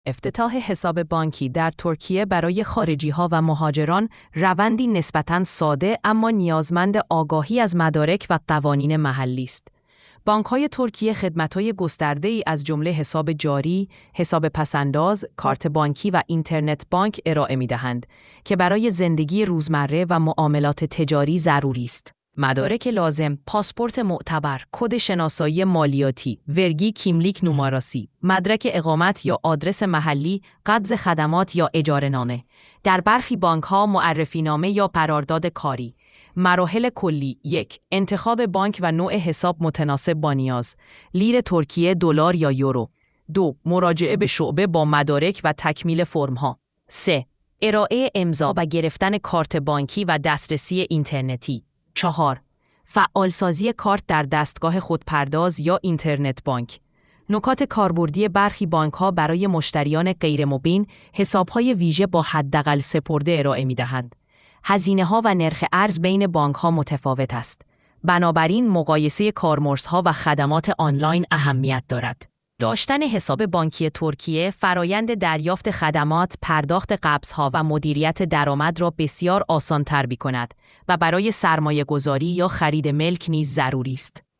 افتتاح حساب بانکی در ترکیه برای خارجی‌ها و مهاجران روندی نسبتاً ساده اما نیازمند آگاهی از مدارک و قوانین محلی است. بانک‌های ترکیه خدمات‌های گسترده‌ای از جمله حساب جاری، حساب پس‌انداز، کارت بانکی و اینترنت بانک ارائه می‌دهند که برای زندگی روزمره و معاملات تجاری ضروری است. مدارک لازم: پاسپورت معتبر، کد شناسایی مالیاتی، ورگی کیملیک نوماراسی، مدرک اقامت یا آدرس محلی، قبض خدمات یا اجاره‌نامه. در برخی بانک‌ها معرفی‌نامه یا قرارداد کاری. مراحل کلی: 1. انتخاب بانک و نوع حساب متناسب با نیاز. لیر ترکیه، دلار یا یورو. 2. مراجعه به شعبه با مدارک و تکمیل فرم‌ها. 3. ارائه امضا و گرفتن کارت بانکی و دسترسی اینترنتی. 4. فعالسازی کارت در دستگاه خودپرداز یا اینترنت بانک. نکات کاربردی: برخی بانک‌ها برای مشتریان غیرمبین حساب‌های ویژه با حداقل سپرده ارائه می‌دهند. هزینه‌ها و نرخ ارز بین بانک‌ها متفاوت است. بنابراین مقایسه کارمزدها و خدمات آنلاین اهمیت دارد. داشتن حساب بانکی ترکیه فرایند دریافت خدمات، پرداخت قبض‌ها و مدیریت درآمد را بسیار آسان‌تر می‌کند و برای سرمایه‌گذاری یا خرید ملک نیز ضروری است.